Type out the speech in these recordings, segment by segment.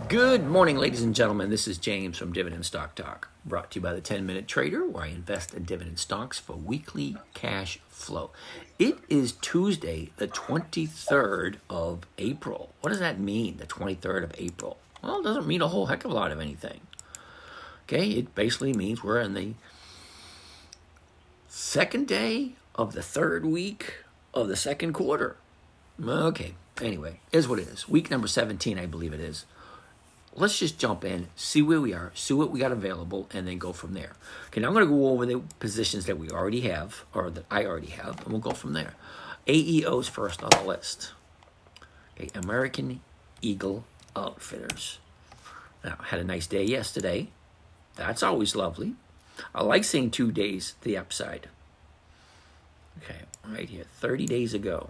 Good morning, ladies and gentlemen. This is James from Dividend Stock Talk, brought to you by the 10-Minute Trader, where I invest in dividend stocks for weekly cash flow. It is Tuesday, the 23rd of April. What does that mean, the 23rd of April? Well, it doesn't mean a whole heck of a lot of anything. Okay, it basically means we're in the second day of the third week of the second quarter. Okay, anyway, here's what it is. Week number 17, I believe it is. Let's just jump in, see where we are, see what we got available, and then go from there. Okay, now I'm going to go over the positions that we already have, or that I already have, and we'll go from there. AEO's first on the list. Okay, American Eagle Outfitters. Now, had a nice day yesterday. That's always lovely. I like seeing 2 days to the upside. Okay, right here, 30 days ago.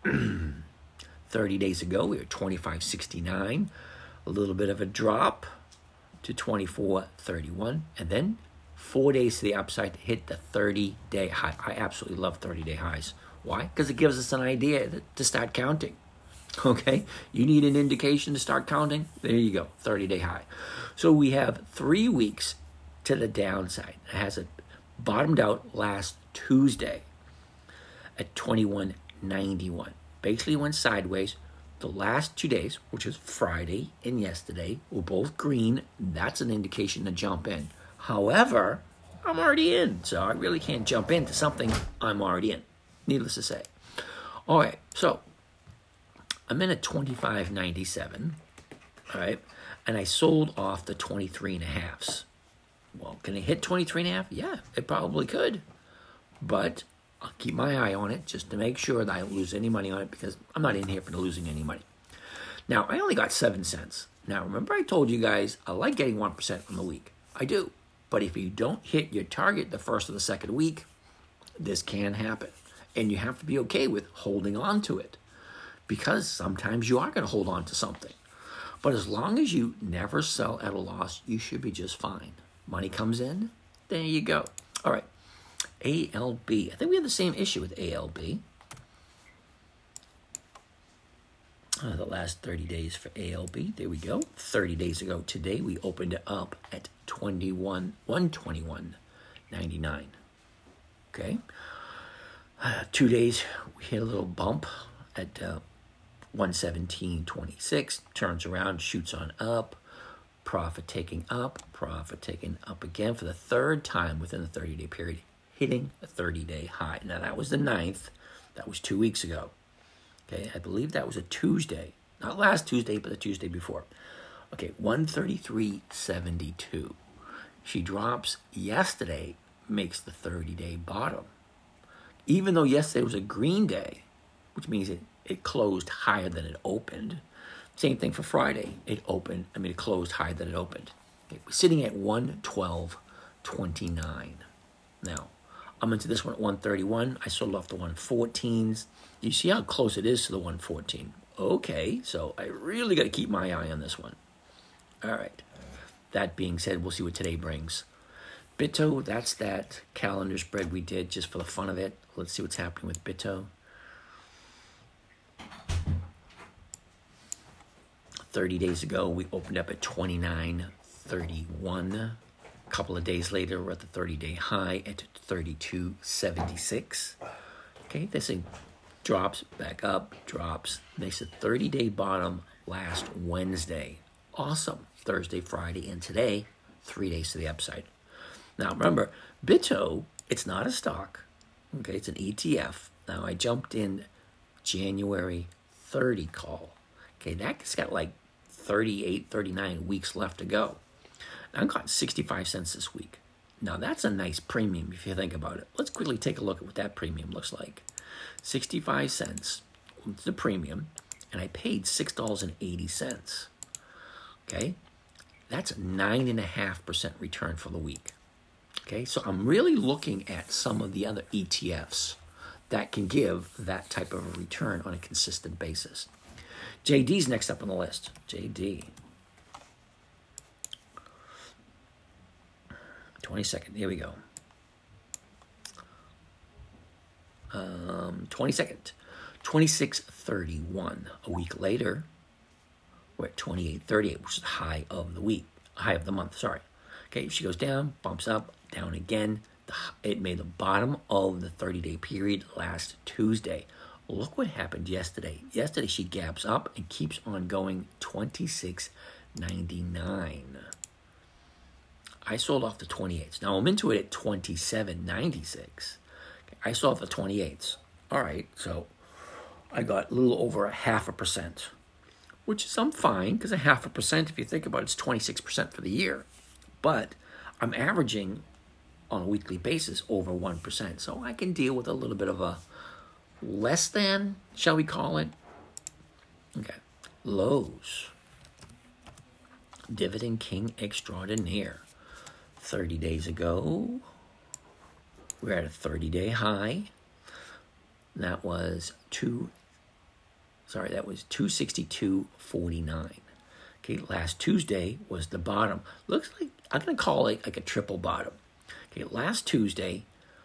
30 days ago, we were 25.69. A little bit of a drop to 24.31, and then 4 days to the upside to hit the 30-day high. I absolutely love 30-day highs. Why? Because it gives us an idea to start counting. Okay? You need an indication to start counting? There you go, 30-day high. So we have 3 weeks to the downside. It has it bottomed out last Tuesday at 21.91. Basically went sideways. The last 2 days, which is Friday and yesterday, were both green. That's an indication to jump in. However, I'm already in, so I really can't jump into something I'm already in, needless to say. All right, so I'm in at 25.97, all right, and I sold off the 23.5s. Well, can it hit 23.5? Yeah, it probably could, but I'll keep my eye on it just to make sure that I don't lose any money on it, because I'm not in here for losing any money. Now, I only got 7 cents. Now, remember I told you guys I like getting 1% from the week. I do. But if you don't hit your target the first or the second week, this can happen. And you have to be okay with holding on to it, because sometimes you are going to hold on to something. But as long as you never sell at a loss, you should be just fine. Money comes in, there you go. All right. ALB. I think we have the same issue with ALB. The last 30 days for ALB. There we go. 30 days ago today, we opened it up at 121.99. Okay. 2 days, we hit a little bump at 117.26. Turns around, shoots on up. Profit taking up again for the third time within the 30-day period, hitting a 30-day high. Now, that was the 9th. That was 2 weeks ago. Okay, I believe that was a Tuesday. Not last Tuesday, but the Tuesday before. Okay, 133.72. She drops yesterday, makes the 30-day bottom. Even though yesterday was a green day, which means it closed higher than it opened. Same thing for Friday. It closed higher than it opened. Okay, we're sitting at 112.29. Now, I'm into this one at 131. I sold off the 114s. You see how close it is to the 114. Okay, so I really got to keep my eye on this one. All right. That being said, we'll see what today brings. Bitto, that's that calendar spread we did just for the fun of it. Let's see what's happening with Bitto. 30 days ago, we opened up at 29.31. A couple of days later, we're at the 30-day high at 32.76. Okay, this thing drops back up, drops. Makes a 30-day bottom last Wednesday. Awesome. Thursday, Friday, and today, 3 days to the upside. Now, remember, Bitto, it's not a stock. Okay, it's an ETF. Now, I jumped in January 30 call. Okay, that's got like 38, 39 weeks left to go. I got 65 cents this week. Now, that's a nice premium if you think about it. Let's quickly take a look at what that premium looks like. 65 cents, the premium, and I paid $6.80. Okay? That's a 9.5% return for the week. Okay? So I'm really looking at some of the other ETFs that can give that type of a return on a consistent basis. JD's next up on the list. JD. 22nd. Here we go. 22nd. 26.31. A week later, We're at 28.38, which is the high of the week, high of the month, sorry. Okay, she goes down, bumps up, down again. It made the bottom of the 30-day period last Tuesday. Look what happened yesterday. Yesterday, she gaps up and keeps on going 26.99. I sold off the 28s. Now, I'm into it at 27.96. I sold off the 28s. All right, so I got a little over 0.5%, which is I'm fine, because 0.5%, if you think about it, it's 26% for the year. But I'm averaging on a weekly basis over 1%. So I can deal with a little bit of a less than, shall we call it? Okay. Lowe's. Dividend King Extraordinaire. 30 days ago, we're at a 30-day high. That was 262.49. Okay, last Tuesday was the bottom. Looks like, I'm going to call it like a triple bottom. Okay, last Tuesday,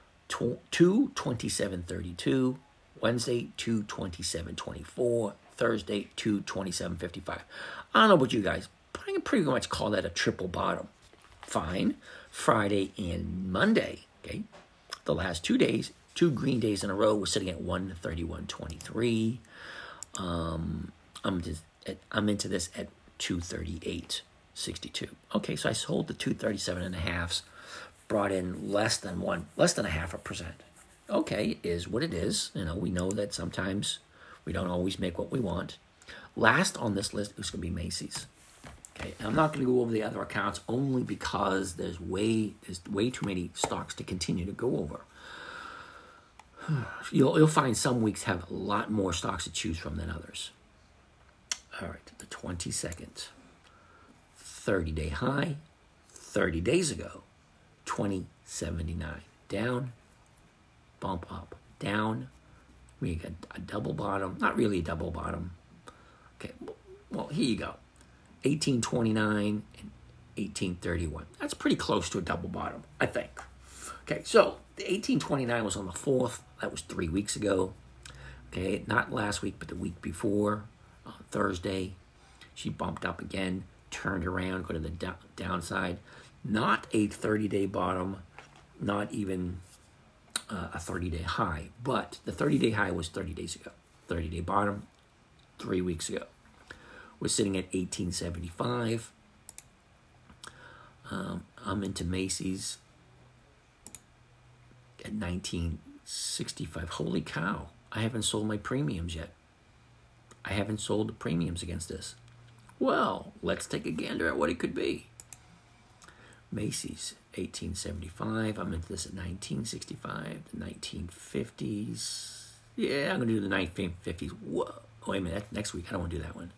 227.32. Wednesday, 227.24. Thursday, 227.55. I don't know about you guys, but I can pretty much call that a triple bottom. Fine. Friday and Monday, okay, the last 2 days, 2 green days in a row, we're sitting at 131.23. I'm into this at 238.62. Okay, so I sold the 237.5s, brought in less than 0.5%. Okay, it is what it is. You know, we know that sometimes we don't always make what we want. Last on this list is going to be Macy's. Okay, and I'm not going to go over the other accounts only because there's way too many stocks to continue to go over. You'll find some weeks have a lot more stocks to choose from than others. All right, the 22nd, 30-day high, 30 days ago, 20.79. Down, bump up, down. We got a double bottom, not really a double bottom. Okay, well, here you go. 18.29 and 18.31. That's pretty close to a double bottom, I think. Okay, so the 18.29 was on the 4th. That was 3 weeks ago. Okay, not last week, but the week before, Thursday. She bumped up again, turned around, go to the downside. Not a 30-day bottom, not even a 30-day high, but the 30-day high was 30 days ago. 30-day bottom, 3 weeks ago. We're sitting at 18.75. I'm into Macy's at 19.65. Holy cow. I haven't sold my premiums yet. I haven't sold the premiums against this. Well, let's take a gander at what it could be. Macy's, 18.75. I'm into this at 19.65. The 19.50s. Yeah, I'm going to do the 19.50s. Whoa. Wait a minute. Next week. I don't want to do that one.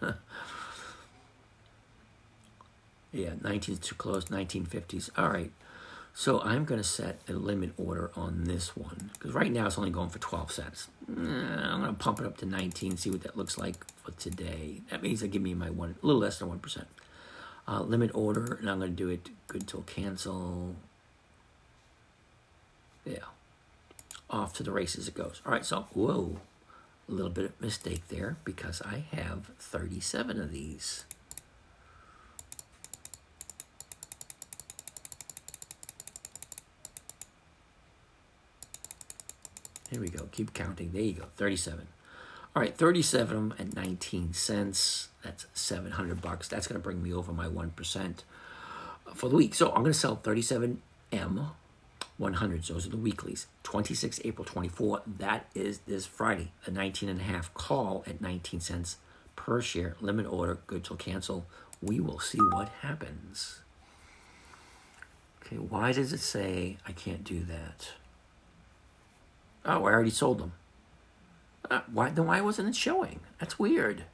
Yeah, 19's too close, 1950s. All right, so I'm going to set a limit order on this one because right now it's only going for 12 cents. I'm going to pump it up to 19, see what that looks like for today. That means they give me my a little less than 1%. Limit order, and I'm going to do it good till cancel. Yeah, off to the races it goes. All right, so, whoa. A little bit of mistake there because I have 37 of these. Here we go. Keep counting. There you go. 37. All right, 37 of them at 19 cents. That's $700. That's going to bring me over my 1% for the week. So I'm going to sell 37M 100s. Those are the weeklies. 26 April 24. That is this Friday. A 19.5 call at 19 cents per share. Limit order. Good till cancel. We will see what happens. Okay, why does it say I can't do that? Oh, I already sold them. Why wasn't it showing? That's weird.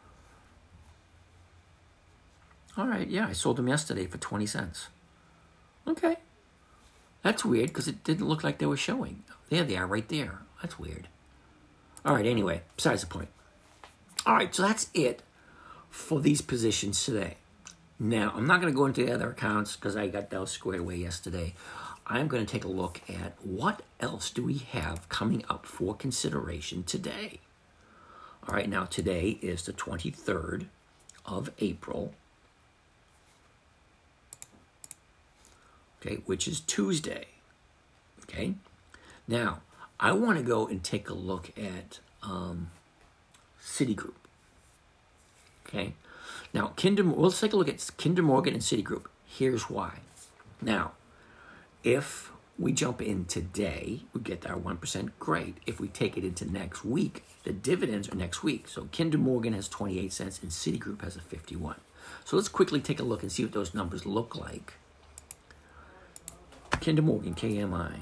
All right, yeah, I sold them yesterday for 20 cents. Okay. That's weird because it didn't look like they were showing. There they are right there. That's weird. All right, anyway, besides the point. All right, so that's it for these positions today. Now, I'm not going to go into the other accounts because I got those squared away yesterday. I'm going to take a look at what else do we have coming up for consideration today. All right, now today is the 23rd of April, okay, which is Tuesday, okay? Now, I want to go and take a look at Citigroup, okay? Now, let's take a look at Kinder Morgan and Citigroup. Here's why. Now, if we jump in today, we get our 1%, great. If we take it into next week, the dividends are next week. So Kinder Morgan has 28 cents and Citigroup has a 51. So let's quickly take a look and see what those numbers look like. Kinder Morgan, KMI,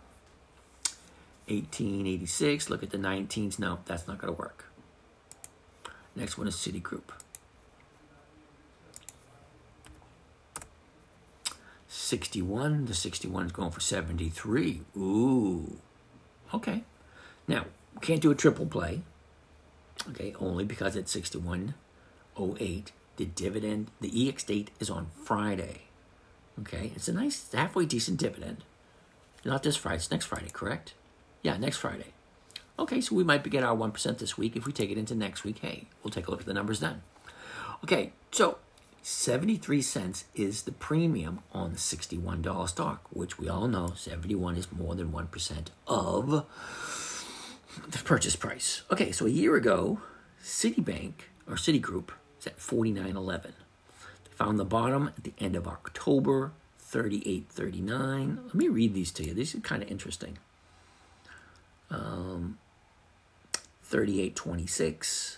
1886. Look at the 19s. No, that's not going to work. Next one is Citigroup. 61. The 61 is going for 73. Ooh. Okay. Now, we can't do a triple play. Okay, only because it's 61.08. The dividend, the EX date is on Friday. Okay, it's a nice, halfway decent dividend. Not this Friday, it's next Friday, correct? Yeah, next Friday. Okay, so we might get our 1% this week. If we take it into next week, hey, we'll take a look at the numbers then. Okay, so 73 cents is the premium on the $61 stock, which we all know 71 is more than 1% of the purchase price. Okay, so a year ago, Citibank, or Citigroup, is at 49.11. They found the bottom at the end of October, 38.39. Let me read these to you. These are kind of interesting. 38.26,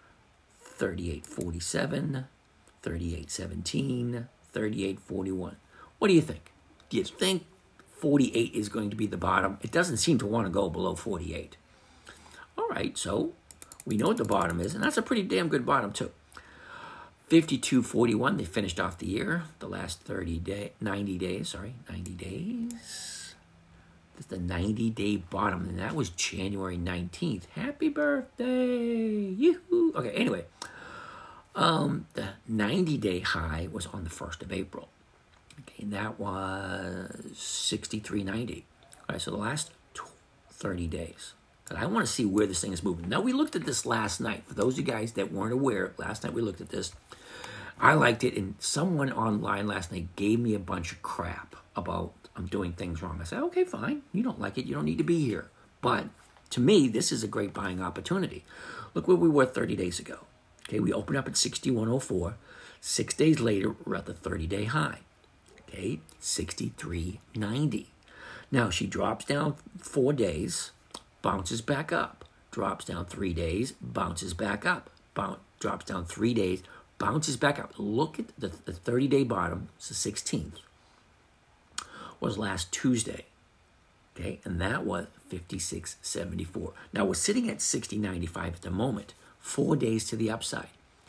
38.47, 38.17, 38.41. What do you think? Do you think 48 is going to be the bottom? It doesn't seem to want to go below 48. All right, so we know what the bottom is, and that's a pretty damn good bottom too. 52.41, they finished off the year, the last 90 days. That's the 90-day bottom, and that was January 19th. Happy birthday! Yoo-hoo! Okay, anyway. The 90-day high was on the 1st of April. Okay, and that was 63.90. All right, so the last 30 days. And I want to see where this thing is moving. Now, we looked at this last night. For those of you guys that weren't aware, last night we looked at this. I liked it, and someone online last night gave me a bunch of crap about I'm doing things wrong. I said, okay, fine. You don't like it. You don't need to be here. But to me, this is a great buying opportunity. Look where we were 30 days ago. Okay, we opened up at 61.04. 6 days later, we're at the 30-day high. Okay, 63.90. Now, she drops down 4 days, bounces back up. Drops down 3 days, bounces back up. Drops down 3 days, bounces back up. Look at the 30-day bottom. It's the 16th. Was last Tuesday. Okay, and that was 56.74. Now, we're sitting at 60.95 at the moment. 4 days to the upside.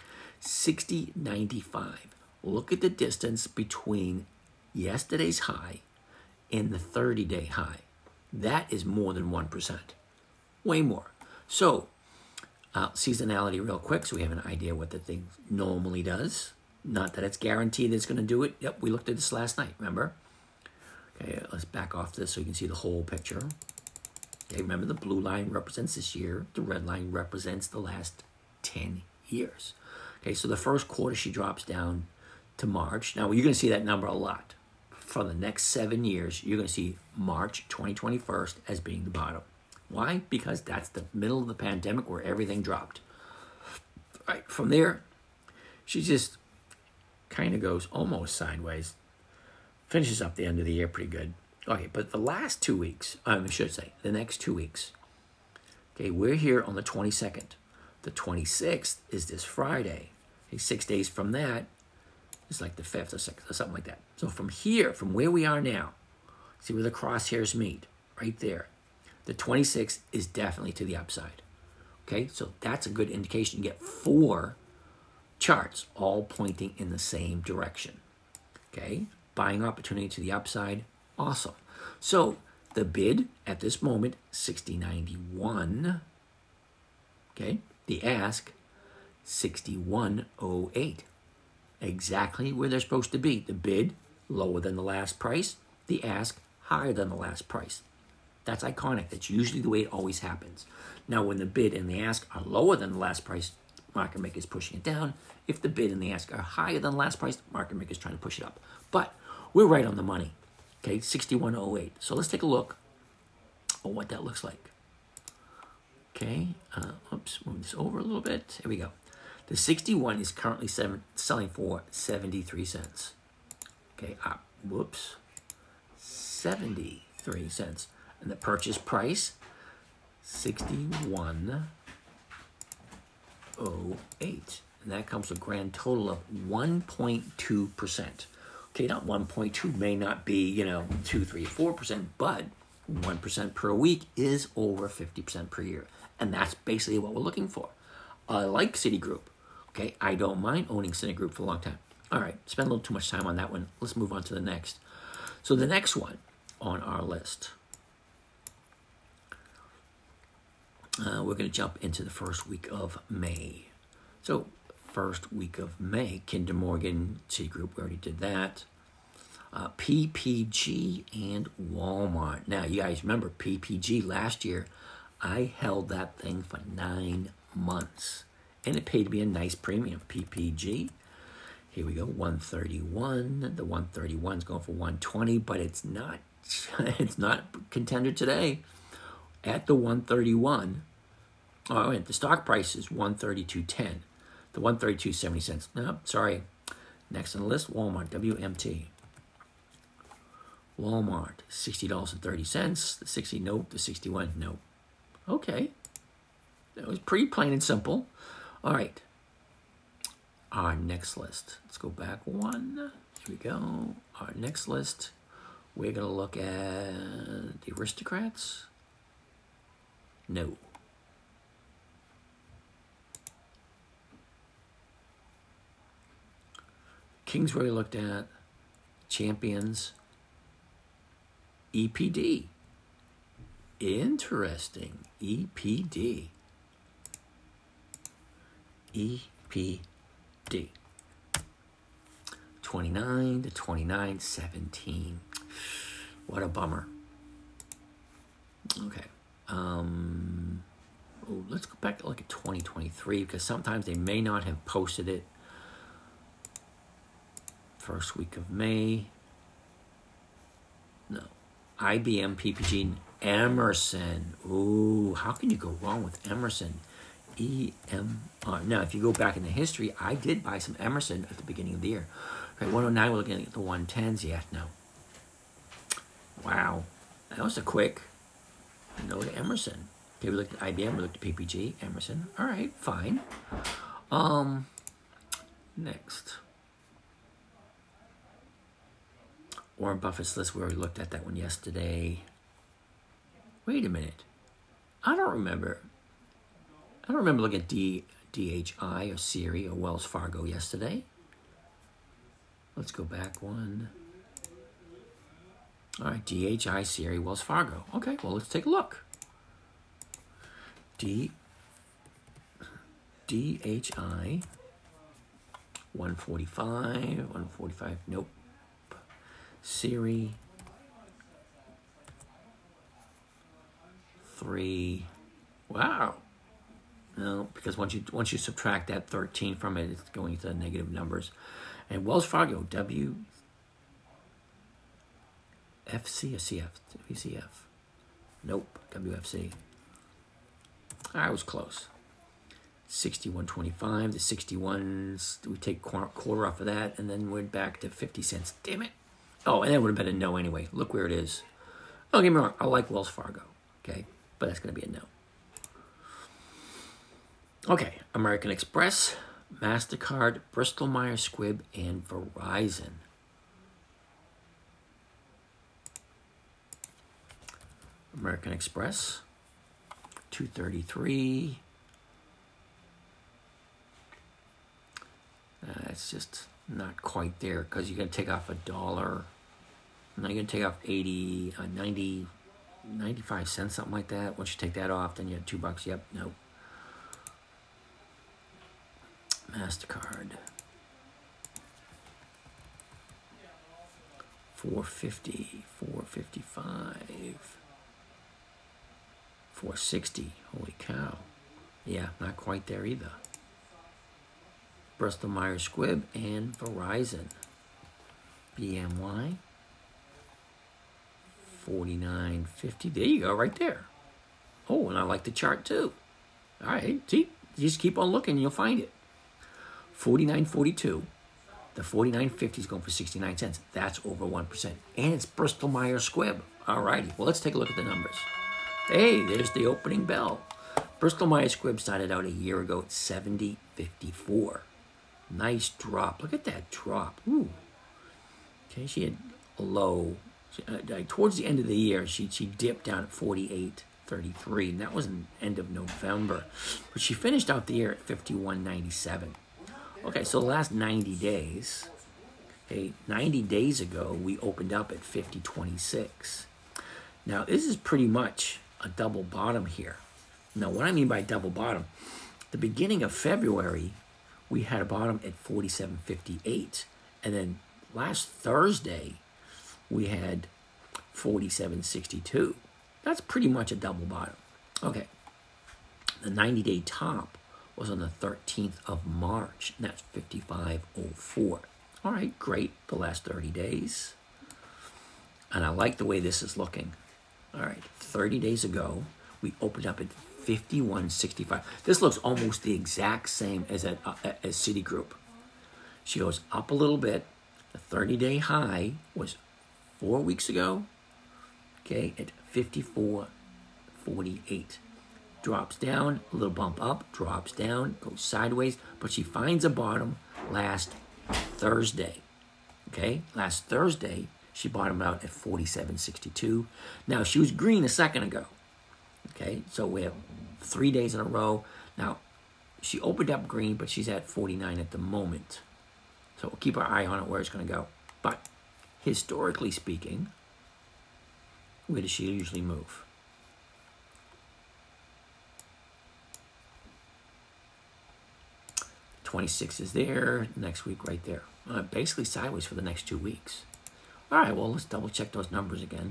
60.95. Look at the distance between yesterday's high and the 30-day high. That is more than 1%. Way more. So, seasonality real quick so we have an idea what the thing normally does. Not that it's guaranteed it's going to do it. Yep, we looked at this last night, remember? Okay, let's back off this so you can see the whole picture. Okay, remember the blue line represents this year. The red line represents the last 10 years. Okay, so the first quarter she drops down to March. Now, you're going to see that number a lot. For the next 7 years, you're going to see March 2021 as being the bottom. Why? Because that's the middle of the pandemic where everything dropped. All right, from there, she just kind of goes almost sideways. Finishes up the end of the year pretty good. Okay, but the last 2 weeks, I should say, the next 2 weeks. Okay, we're here on the 22nd. The 26th is this Friday. Okay, 6 days from that is like the 5th or 6th or something like that. So from here, from where we are now, see where the crosshairs meet, right there. The 26th is definitely to the upside. Okay, so that's a good indication. You get 4 charts all pointing in the same direction. Okay, buying opportunity to the upside, awesome. So the bid at this moment, 60.91. Okay, the ask, 61.08. Exactly where they're supposed to be. The bid, lower than the last price. The ask, higher than the last price. That's iconic. That's usually the way it always happens. Now, when the bid and the ask are lower than the last price, market maker is pushing it down. If the bid and the ask are higher than last price, market maker is trying to push it up. But we're right on the money. Okay, 61.08. So let's take a look at what that looks like. Okay, oops, move this over a little bit. Here we go. The 61 is currently selling for 73 cents. Okay, whoops, 73 cents. And the purchase price, 61.08. And that comes to a grand total of 1.2%. Okay, not 1.2 may not be, 2, 3, 4%, but 1% per week is over 50% per year. And that's basically what we're looking for. I like Citigroup. Okay, I don't mind owning Citigroup for a long time. All right, spend a little too much time on that one. Let's move on to the next. So the next one on our list, we're going to jump into the first week of May. So first week of May, Kinder Morgan, Citigroup, we already did that. PPG and Walmart. Now, you guys remember PPG last year, I held that thing for 9 months. And it paid me a nice premium. PPG. Here we go, 131. The 131 is going for 120, but it's not contender today. At the 131, oh, wait, the stock price is 132.10. The 132.70 cents. No, sorry. Next on the list, Walmart, WMT. Walmart, $60.30. The 60, nope. The 61, nope. Okay. That was pretty plain and simple. All right. Our next list. Let's go back one. Here we go. Our next list. We're going to look at the Aristocrats. No. Kingsbury looked at. Champions. EPD. Interesting. EPD. EPD. 29 to 29.17. What a bummer. Okay. Let's go back to look at 2023 because sometimes they may not have posted it. First week of May. No. IBM, PPG, Emerson. Ooh, how can you go wrong with Emerson? EMR. Now, if you go back in the history, I did buy some Emerson at the beginning of the year. Right, 109, we're looking at the 110s. Yeah, no. Wow. That was a quick no to Emerson. Okay, we looked at IBM, we looked at PPG, Emerson. All right, fine. Next. Warren Buffett's list, we already looked at that one yesterday. Wait a minute. I don't remember looking at DHI or Siri or Wells Fargo yesterday. Let's go back one. All right, DHI, Siri, Wells Fargo. Okay, well, let's take a look. DHI, 145, nope. Siri, 3. Wow. No, because once you subtract that 13 from it, it's going to negative numbers. And Wells Fargo, WFC or CF? WCF. Nope, WFC. I was close. 61.25. The 61s, we take quarter off of that, and then we're back to 50 cents. Damn it. Oh, and that would have been a no anyway. Look where it is. Don't get me wrong. I like Wells Fargo, okay? But that's going to be a no. Okay, American Express, MasterCard, Bristol-Myers Squibb, and Verizon. American Express, 233. It's just not quite there because you're going to take off $1. Now you're going to take off 80, 90, 95 cents, something like that. Once you take that off, then you have $2. Yep, no. MasterCard. 450, 455, 460. Holy cow. Yeah, not quite there either. Bristol Myers Squibb and Verizon. BMY 49.50. There you go, right there. Oh, and I like the chart too. All right, see, you just keep on looking, and you'll find it. 49.42. The 49.50 is going for 69 cents. That's over 1%. And it's Bristol Myers Squibb. All righty. Well, let's take a look at the numbers. Hey, there's the opening bell. Bristol Myers Squibb started out a year ago at 70.54. Nice drop. Look at that drop. Ooh. Okay, she had a low. Towards the end of the year, she dipped down at 48.33, and that was in end of November. But she finished out the year at 51.97. Okay, so the last 90 days, 90 days ago, we opened up at 50.26. Now, this is pretty much a double bottom here. Now, what I mean by double bottom, the beginning of February, we had a bottom at 47.58. And then last Thursday, we had 47.62. That's pretty much a double bottom. Okay, the 90-day top was on the 13th of March, and that's 55.04. All right, great, the last 30 days. And I like the way this is looking. All right, 30 days ago, we opened up at 51.65. This looks almost the exact same as Citigroup. She goes up a little bit. The 30-day high was 4 weeks ago, okay, at 54.48. Drops down, a little bump up, drops down, goes sideways, but she finds a bottom last Thursday. Okay, last Thursday, she bottomed out at 47.62. Now, she was green a second ago. Okay, so we have 3 days in a row. Now, she opened up green, but she's at 49 at the moment. So we'll keep our eye on it, where it's going to go. But historically speaking, where does she usually move? $26 is there, next week right there. Basically sideways for the next 2 weeks. All right, well, let's double check those numbers again.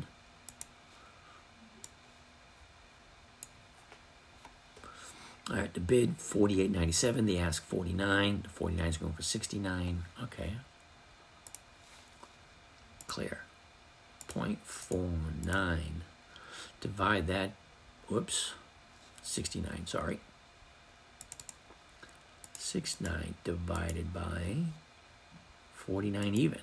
All right, the bid, 48.97. The ask, 49. The 49 is going for 69. Okay. Clear. 0.49. Divide that. Whoops. 69, sorry. 69 divided by 49 even.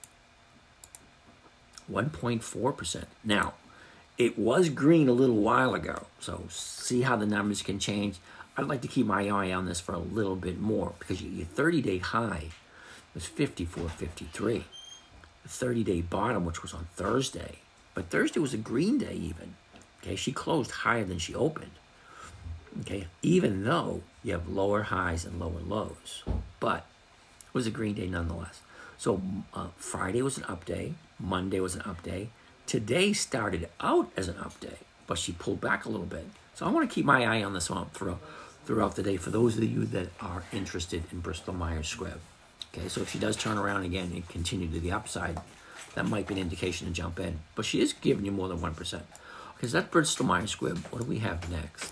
1.4%. Now, it was green a little while ago, so see how the numbers can change. I'd like to keep my eye on this for a little bit more, because your 30-day high was 54.53. The 30-day bottom, which was on Thursday, but Thursday was a green day even. Okay, she closed higher than she opened. Okay, even though you have lower highs and lower lows, but it was a green day nonetheless. So Friday was an up day, Monday was an up day. Today started out as an up day, but she pulled back a little bit. So I want to keep my eye on this one throughout the day for those of you that are interested in Bristol Myers Squibb. Okay, so if she does turn around again and continue to the upside, that might be an indication to jump in. But she is giving you more than 1%. Okay, so that's Bristol Myers Squibb. What do we have next?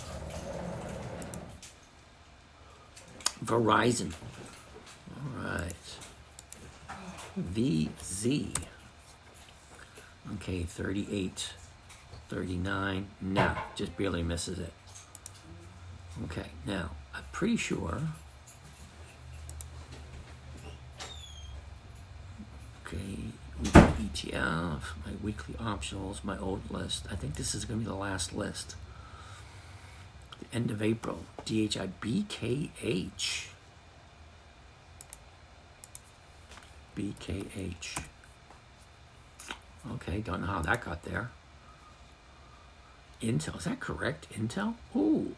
Verizon. All right. VZ. Okay, 38, 39. Now, just barely misses it. Okay, now, I'm pretty sure. Okay, weekly ETF, my weekly optionals, my old list. I think this is going to be the last list. The end of April. DHI BKH. BKH. Okay, don't know how that got there. Intel, is that correct? Intel? Ooh.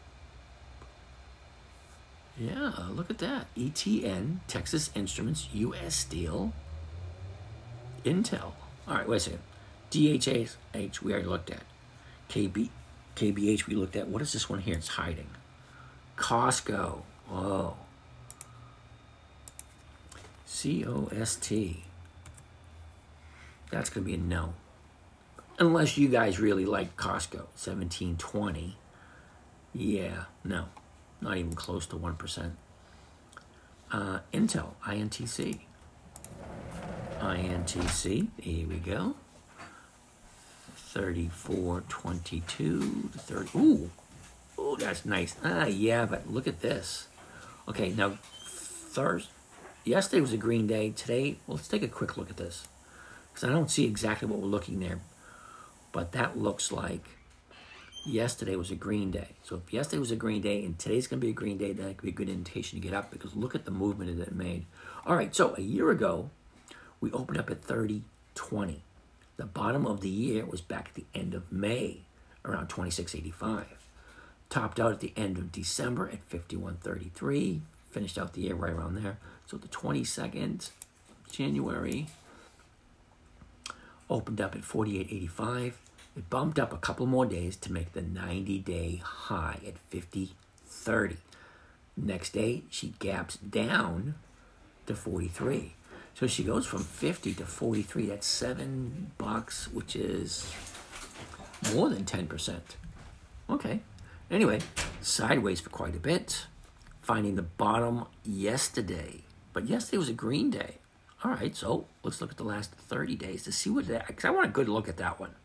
Yeah, look at that. ETN, Texas Instruments, US Steel, Intel. All right, wait a second. DHH, we already looked at. KBH, we looked at. What is this one here? It's hiding. Costco. Oh. COST. That's going to be a no. Unless you guys really like Costco. 1720. Yeah, no. Not even close to 1%. Intel, INTC. INTC, here we go. 34.22 to 30. Ooh, that's nice. Yeah, but look at this. Okay, now yesterday was a green day. Today, well, let's take a quick look at this, because I don't see exactly what we're looking there, but that looks like yesterday was a green day. So if yesterday was a green day and today's going to be a green day, then it could be a good indication to get up, because look at the movement that it made. All right, so a year ago, we opened up at 30.20. The bottom of the year was back at the end of May, around 26.85. Topped out at the end of December at 51.33. Finished out the year right around there. So the 22nd January opened up at 48.85. It bumped up a couple more days to make the 90-day high at 50.30. Next day, she gaps down to 43. So she goes from 50 to 43. That's $7, which is more than 10%. Okay. Anyway, sideways for quite a bit. Finding the bottom yesterday. But yesterday was a green day. All right, so let's look at the last 30 days to see what that, because I want a good look at that one.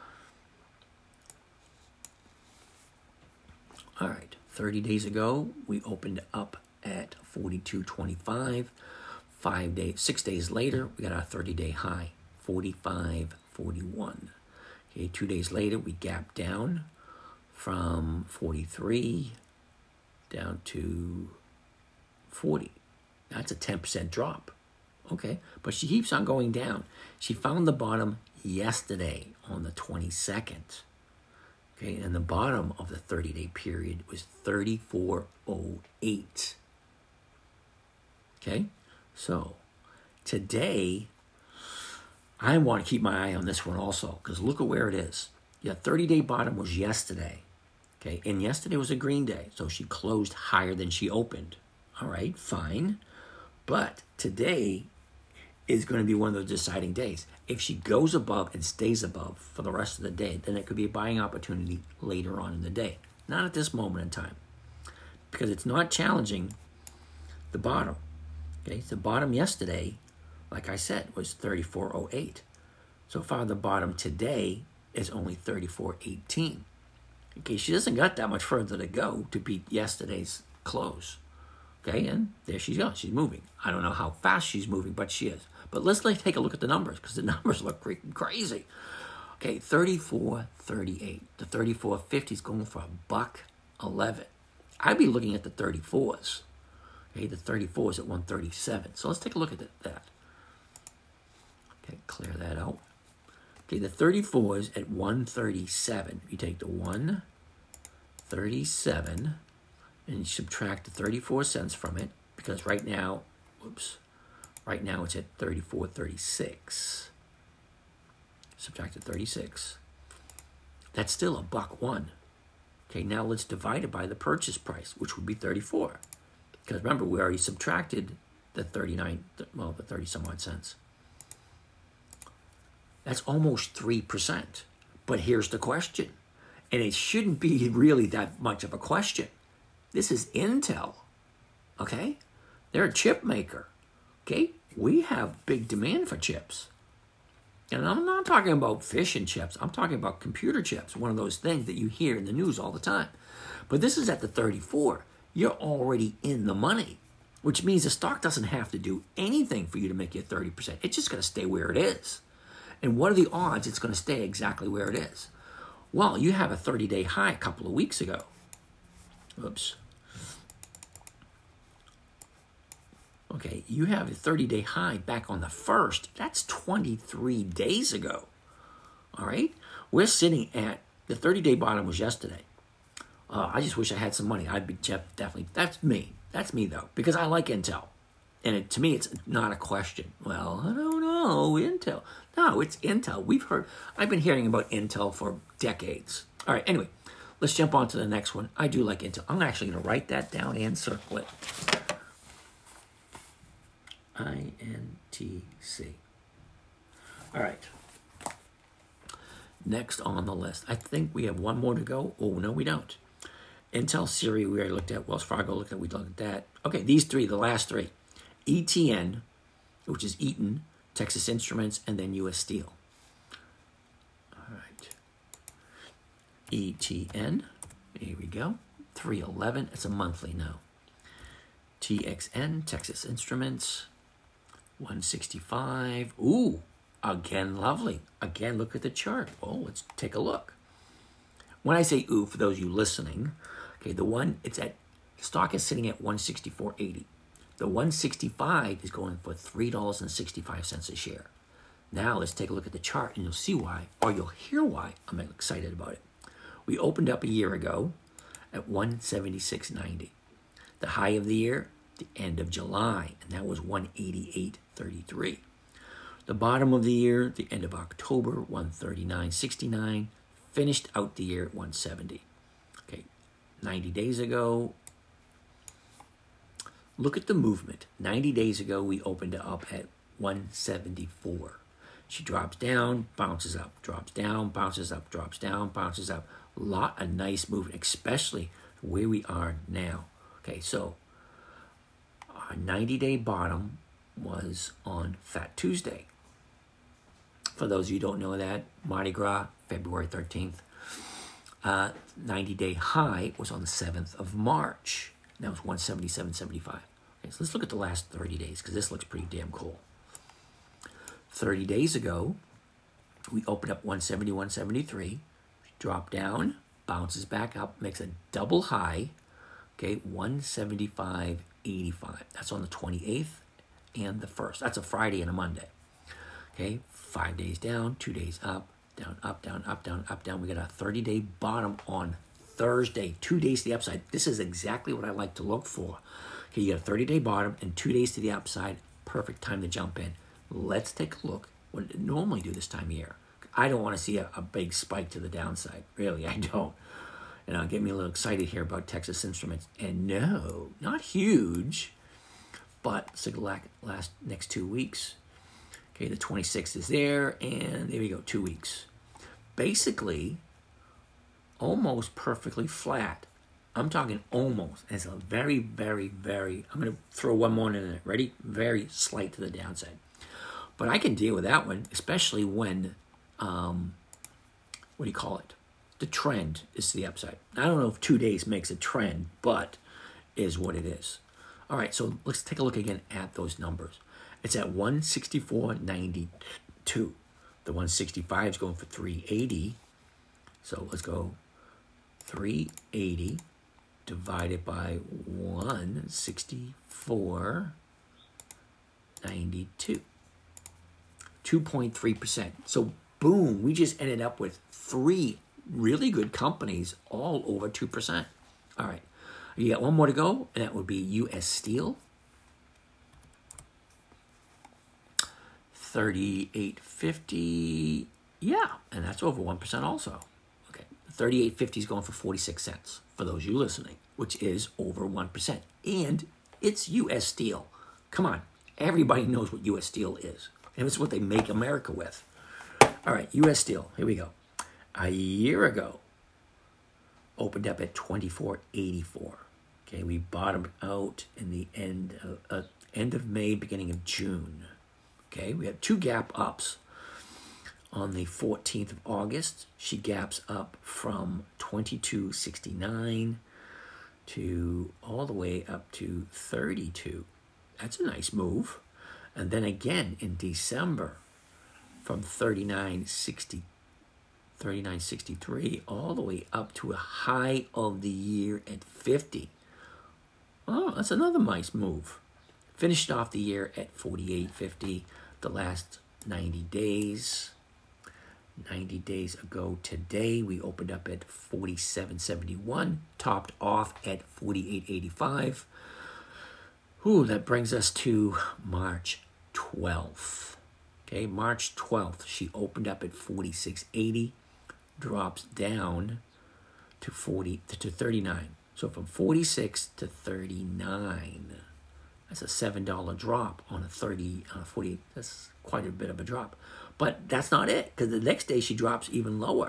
All right, 30 days ago, we opened up at 42.25. 6 days later, we got our 30-day high, 45.41. Okay, 2 days later, we gapped down from 43 down to 40. That's a 10% drop. Okay, but she keeps on going down. She found the bottom yesterday on the 22nd. Okay, and the bottom of the 30-day period was 34.08. Okay, so today, I want to keep my eye on this one also, because look at where it is. Your 30-day bottom was yesterday. Okay, and yesterday was a green day, so she closed higher than she opened. All right, fine. But today is going to be one of those deciding days. If she goes above and stays above for the rest of the day, then it could be a buying opportunity later on in the day. Not at this moment in time, because it's not challenging the bottom. Okay, the bottom yesterday, like I said, was 34.08. So far, the bottom today is only 34.18. Okay, she doesn't got that much further to go to beat yesterday's close. Okay, and there she goes. She's moving. I don't know how fast she's moving, but she is. But let's take a look at the numbers, because the numbers look crazy. Okay, 34.38. The 34.50 is going for $1.11. I'd be looking at the 34s. Okay, the 34 is at 137. So let's take a look at that. Okay, clear that out. Okay, the 34 is at 137. You take the 137 and you subtract the 34 cents from it, because right now it's at 34.36. Subtract the 36. That's still $1.01. Okay, now let's divide it by the purchase price, which would be 34. Because remember, we already subtracted the 30 some odd cents. That's almost 3%. But here's the question, and it shouldn't be really that much of a question. This is Intel, okay? They're a chip maker, okay? We have big demand for chips. And I'm not talking about fish and chips. I'm talking about computer chips, one of those things that you hear in the news all the time. But this is at the 34. You're already in the money, which means the stock doesn't have to do anything for you to make your 30%. It's just going to stay where it is. And what are the odds it's going to stay exactly where it is? Well, you have a 30-day high a couple of weeks ago. Oops. Okay, you have a 30-day high back on the 1st. That's 23 days ago. All right? We're sitting at, the 30-day bottom was yesterday. I just wish I had some money. I'd be definitely, that's me. That's me, though, because I like Intel. And to me, it's not a question. Well, I don't know, Intel. No, it's Intel. I've been hearing about Intel for decades. All right, anyway, let's jump on to the next one. I do like Intel. I'm actually going to write that down and circle it. INTC. All right. Next on the list. I think we have one more to go. Oh, no, we don't. Intel, Siri, we already looked at. Wells Fargo, we looked at that. Okay, these three, the last three. ETN, which is Eaton, Texas Instruments, and then U.S. Steel. All right. ETN, here we go. 311, it's a monthly now. TXN, Texas Instruments, 165. Ooh, again, lovely. Again, look at the chart. Oh, let's take a look. When I say ooh, for those of you listening, okay, the stock is sitting at 164.80. The 165 is going for $3.65 a share. Now let's take a look at the chart and you'll see why, or you'll hear why I'm excited about it. We opened up a year ago at 176.90. The high of the year, the end of July, and that was 188.33. The bottom of the year, the end of October, 139.69. Finished out the year at 170. Okay, 90 days ago, look at the movement. 90 days ago, we opened it up at 174. She drops down, bounces up, drops down, bounces up, drops down, bounces up. A lot of nice movement, especially where we are now. Okay, so our 90-day bottom was on Fat Tuesday. For those of you who don't know that, Mardi Gras, February 13th. 90-day high was on the 7th of March. That was 177.75. Okay, so let's look at the last 30 days because this looks pretty damn cool. 30 days ago, we opened up 170.173, dropped down, bounces back up, makes a double high. Okay, 175.85. That's on the 28th and the 1st. That's a Friday and a Monday. Okay, 5 days down, 2 days up, down, up, down, up, down, up, down. We got a 30-day bottom on Thursday, 2 days to the upside. This is exactly what I like to look for. Okay, you got a 30-day bottom and 2 days to the upside. Perfect time to jump in. Let's take a look. What did it normally do this time of year? I don't want to see a big spike to the downside. Really, I don't. And it'll get me a little excited here about Texas Instruments. And no, not huge, but next 2 weeks. Okay, the 26th is there, and there we go, 2 weeks. Basically, almost perfectly flat. I'm talking almost. It's a very, very, very, I'm going to throw one more in there. Ready? Very slight to the downside. But I can deal with that one, especially when, the trend is to the upside. I don't know if 2 days makes a trend, but is what it is. All right, so let's take a look again at those numbers. It's at 164.92. The 165 is going for 380. So let's go 380 divided by 164.92. 2.3%. So boom, we just ended up with 3 really good companies all over 2%. All right, you got one more to go, and that would be U.S. Steel. 38.50, yeah, and that's over 1% also. Okay, 38.50 is going for 46 cents for those of you listening, which is over 1%. And it's U.S. Steel. Come on, everybody knows what U.S. Steel is. And it's what they make America with. All right, U.S. Steel, here we go. A year ago, opened up at 24.84. Okay, we bottomed out in the end of May, beginning of June. Okay, we have 2 gap ups. On the 14th of August, she gaps up from 22.69 to all the way up to 32. That's a nice move. And then again in December, from 39.63 all the way up to a high of the year at 50. Oh, that's another nice move. Finished off the year at 48.50. The last 90 days. 90 days ago today, we opened up at 47.71, topped off at 48.85. Ooh, that brings us to March 12th. Okay, March 12th, she opened up at 46.80, drops down to 39. So from 46 to 39. That's a $7 drop on a 40. That's quite a bit of a drop. But that's not it, because the next day she drops even lower.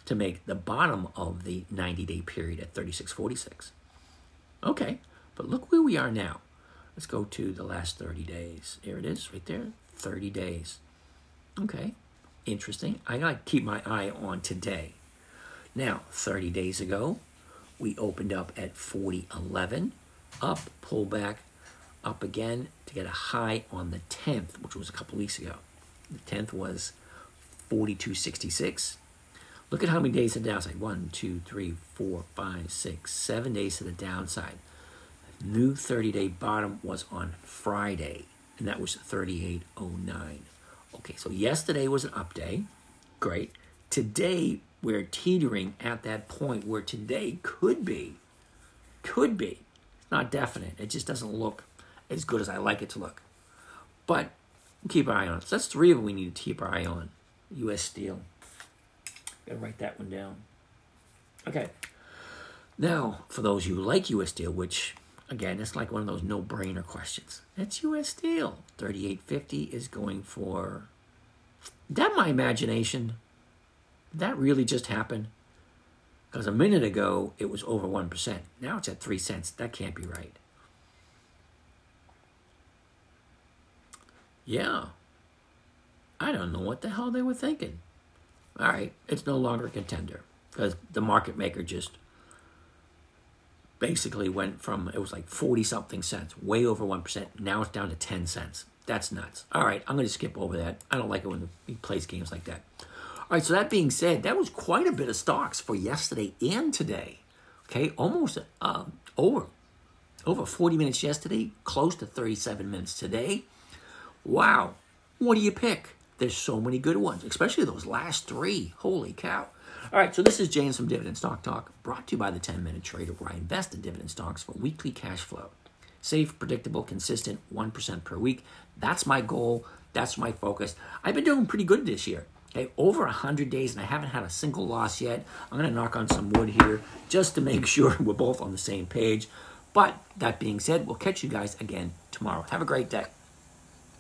to make the bottom of the 90-day period at 36.46. Okay, but look where we are now. Let's go to the last 30 days. Here it is, right there, 30 days. Okay, interesting. I gotta keep my eye on today. Now, 30 days ago, we opened up at 40.11, up, pull back, up again to get a high on the 10th, which was a couple weeks ago. The 10th was 42.66. Look at how many days to the downside. 1, 2, 3, 4, 5, 6, 7 days to the downside. New 30-day bottom was on Friday, and that was 38.09. Okay, so yesterday was an up day. Great. Today, we're teetering at that point where today could be. It's not definite. It just doesn't look as good as I like it to look. But keep our eye on it. So that's 3 of them we need to keep our eye on. U.S. Steel. Gotta write that one down. Okay. Now, for those who like U.S. Steel, which, again, it's like one of those no-brainer questions. It's U.S. Steel. 38.50 is going for... Is that my imagination? Did that really just happen? Because a minute ago, it was over 1%. Now it's at 3 cents. That can't be right. Yeah. I don't know what the hell they were thinking. All right, it's no longer a contender because the market maker just basically went from, it was like 40-something cents, way over 1%. Now it's down to 10 cents. That's nuts. All right, I'm going to skip over that. I don't like it when he plays games like that. All right, so that being said, that was quite a bit of stocks for yesterday and today. Okay, almost over 40 minutes yesterday, close to 37 minutes today. Wow, what do you pick? There's so many good ones, especially those last 3. Holy cow. All right, so this is James from Dividend Stock Talk, brought to you by the 10-Minute Trader, where I invest in dividend stocks for weekly cash flow. Safe, predictable, consistent, 1% per week. That's my goal. That's my focus. I've been doing pretty good this year. Okay, over 100 days, and I haven't had a single loss yet. I'm going to knock on some wood here just to make sure we're both on the same page. But that being said, we'll catch you guys again tomorrow. Have a great day.